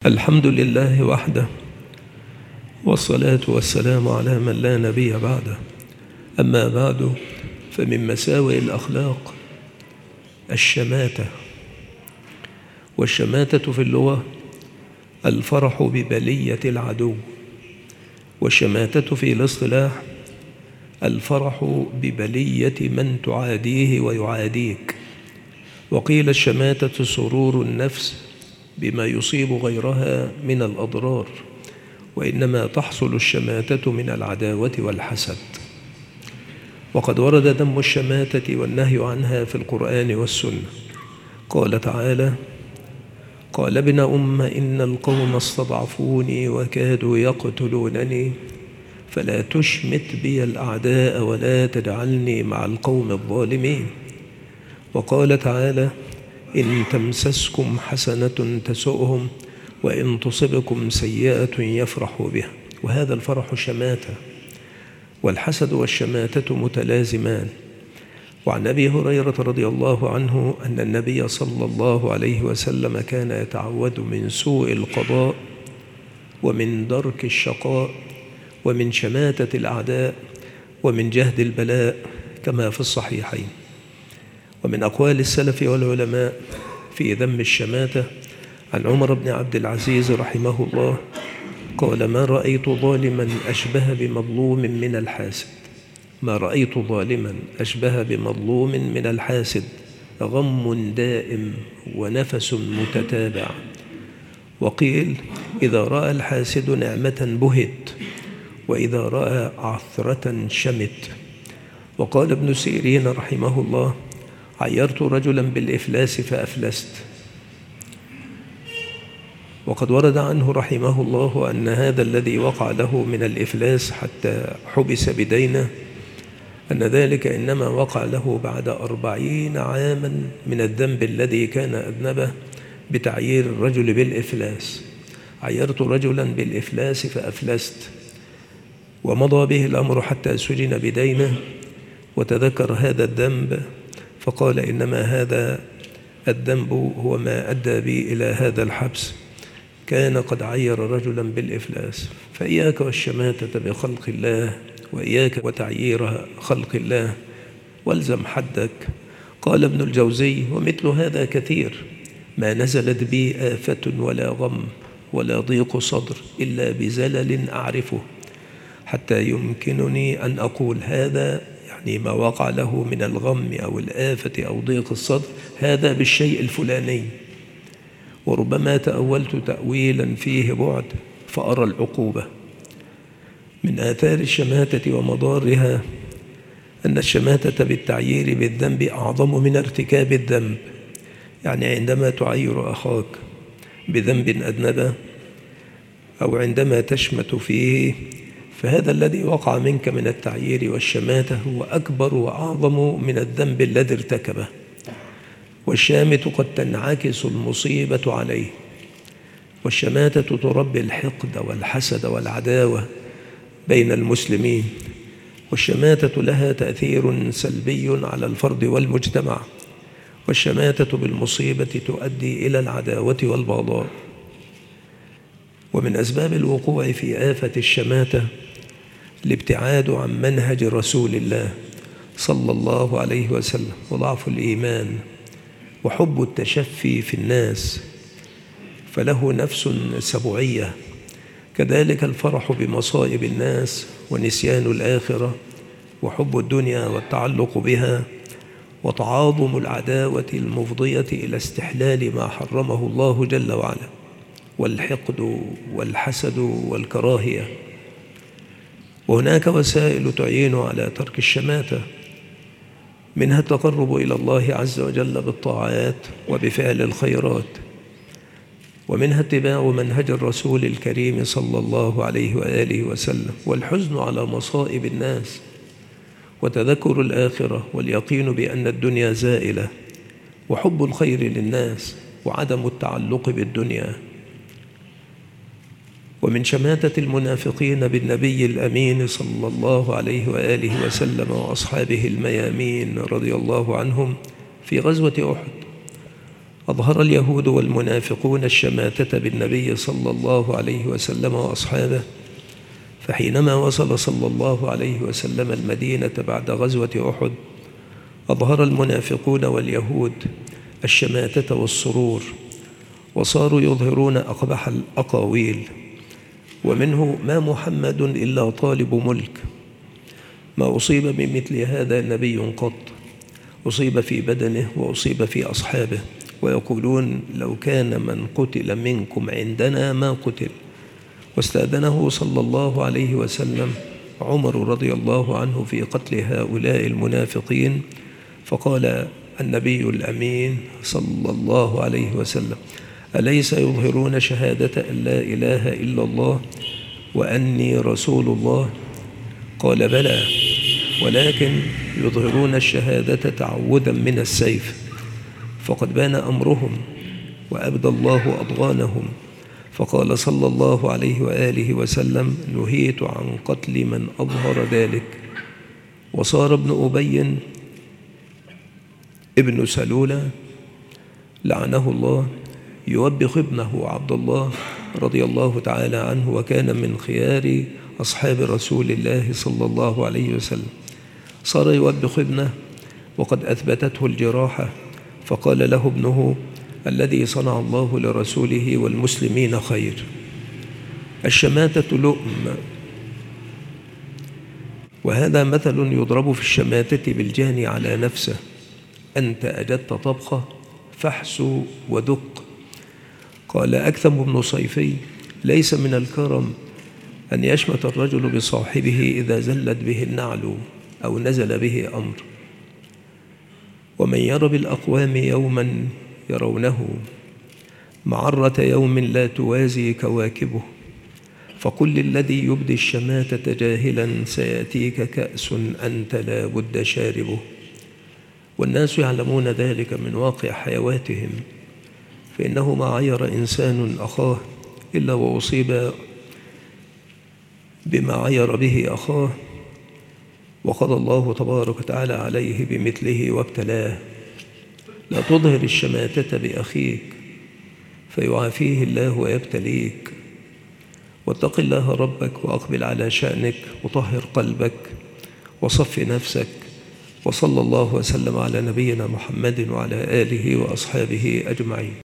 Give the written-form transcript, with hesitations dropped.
الحمد لله وحده، والصلاة والسلام على من لا نبي بعده. أما بعد، فمن مساوئ الأخلاق الشماتة. والشماتة في اللغة الفرح ببلية العدو، والشماتة في الاصطلاح الفرح ببلية من تعاديه ويعاديك. وقيل الشماتة سرور النفس بما يصيب غيرها من الأضرار، وإنما تحصل الشماتة من العداوة والحسد. وقد ورد ذم الشماتة والنهي عنها في القرآن والسنة. قال تعالى: قال ابن إن القوم استضعفوني وكادوا يقتلونني فلا تشمت بي الأعداء ولا تجعلني مع القوم الظالمين. وقال تعالى: إن تمسسكم حسنة تسؤهم وإن تصبكم سيئة يفرحوا بها. وهذا الفرح شماتة، والحسد والشماتة متلازمان. وعن أبي هريرة رضي الله عنه أن النبي صلى الله عليه وسلم كان يتعوذ من سوء القضاء ومن درك الشقاء ومن شماتة الأعداء ومن جهد البلاء كما في الصحيحين. ومن أقوال السلف والعلماء في ذم الشماتة عن عمر بن عبد العزيز رحمه الله قال: ما رأيت ظالما أشبه بمظلوم من الحاسد. ما رأيت ظالما أشبه بمظلوم من الحاسد، غم دائم ونفس متتابع. وقيل: إذا رأى الحاسد نعمة بهت، وإذا رأى عثرة شمت. وقال ابن سيرين رحمه الله: عيرت رجلا بالإفلاس فأفلست. وقد ورد عنه رحمه الله أن هذا الذي وقع له من الإفلاس حتى حبس بدينه، أن ذلك إنما وقع له بعد 40 عاما من الذنب الذي كان أذنبه بتعيير الرجل بالإفلاس. عيرت رجلا بالإفلاس فأفلست. ومضى به الأمر حتى سجن بدينه، وتذكر هذا الذنب فقال: إنما هذا الذنب هو ما أدى بي إلى هذا الحبس. كان قد عير رجلا بالإفلاس. فإياك والشماتة بخلق الله، وإياك وتعيير خلق الله، والزم حدك. قال ابن الجوزي: ومثل هذا كثير، ما نزلت بي آفة ولا غم ولا ضيق صدر إلا بزلل أعرفه، حتى يمكنني أن أقول هذا، يعني ما وقع له من الغم أو الآفة أو ضيق الصدر، هذا بالشيء الفلاني. وربما تأولت تأويلا فيه بعد فأرى العقوبة. من آثار الشماتة ومضارها أن الشماتة بالتعيير بالذنب أعظم من ارتكاب الذنب. يعني عندما تعير أخاك بذنب أذنبه أو عندما تشمت فيه، فهذا الذي وقع منك من التعيير والشماتة هو أكبر وأعظم من الذنب الذي ارتكبه. والشامت قد تنعكس المصيبة عليه. والشماتة تربي الحقد والحسد والعداوة بين المسلمين. والشماتة لها تأثير سلبي على الفرد والمجتمع. والشماتة بالمصيبة تؤدي إلى العداوة والبغضاء. ومن أسباب الوقوع في آفة الشماتة الابتعاد عن منهج رسول الله صلى الله عليه وسلم، وضعف الإيمان، وحب التشفي في الناس، فله نفس سبوعية. كذلك الفرح بمصائب الناس، ونسيان الآخرة، وحب الدنيا والتعلق بها، وتعاظم العداوة المفضية إلى استحلال ما حرمه الله جل وعلا، والحقد والحسد والكراهية. وهناك وسائل تعين على ترك الشماتة، منها التقرب إلى الله عز وجل بالطاعات وبفعل الخيرات، ومنها اتباع منهج الرسول الكريم صلى الله عليه وآله وسلم، والحزن على مصائب الناس، وتذكر الآخرة، واليقين بأن الدنيا زائلة، وحب الخير للناس، وعدم التعلق بالدنيا. ومن شماتة المنافقين بالنبي الأمين صلى الله عليه وآله وسلم وأصحابه الميامين رضي الله عنهم في غزوة أحد، أظهر اليهود والمنافقون الشماتة بالنبي صلى الله عليه وسلم وأصحابه، فحينما وصل صلى الله عليه وسلم المدينة بعد غزوة أحد أظهر المنافقون واليهود الشماتة والسرور، وصاروا يظهرون أقبح الأقاويل، ومنه: ما محمد إلا طالب ملك، ما أصيب بمثل هذا نبي قط، أصيب في بدنه وأصيب في أصحابه، ويقولون: لو كان من قتل منكم عندنا ما قتل. واستأذنه صلى الله عليه وسلم عمر رضي الله عنه في قتل هؤلاء المنافقين، فقال النبي الأمين صلى الله عليه وسلم: أليس يظهرون شهادة أن لا إله إلا الله وأني رسول الله؟ قال: بلى، ولكن يظهرون الشهادة تعوذا من السيف، فقد بان أمرهم وأبدى الله أضغانهم. فقال صلى الله عليه وآله وسلم: نهيت عن قتل من أظهر ذلك. وصار ابن أبي ابن سلولة لعنه الله يوبخ ابنه عبد الله رضي الله تعالى عنه، وكان من خيار أصحاب رسول الله صلى الله عليه وسلم. صار يوبخ ابنه وقد أثبتته الجراحة، فقال له ابنه: الذي صنع الله لرسوله والمسلمين خير. الشماتة لؤم، وهذا مثل يضرب في الشماتة بالجاني على نفسه: أنت أجدت طبخة فاحسو ودق. قال أكثم بن صيفي: ليس من الكرم أن يشمت الرجل بصاحبه إذا زلت به النعل أو نزل به أمر. ومن ير بالأقوام يوما يرونه معرة يوم لا توازي كواكبه، فقل للذي يبدي الشماتة جاهلا سيأتيك كأس أنت لا بد شاربه. والناس يعلمون ذلك من واقع حيواتهم، فإنه ما عير إنسان أخاه إلا وأصيب بما عير به أخاه، وقضى الله تبارك وتعالى عليه بمثله وابتلاه. لا تظهر الشماتة بأخيك فيعافيه الله ويبتليك. واتق الله ربك وأقبل على شأنك، وطهر قلبك وصف نفسك. وصلى الله وسلم على نبينا محمد وعلى آله وأصحابه أجمعين.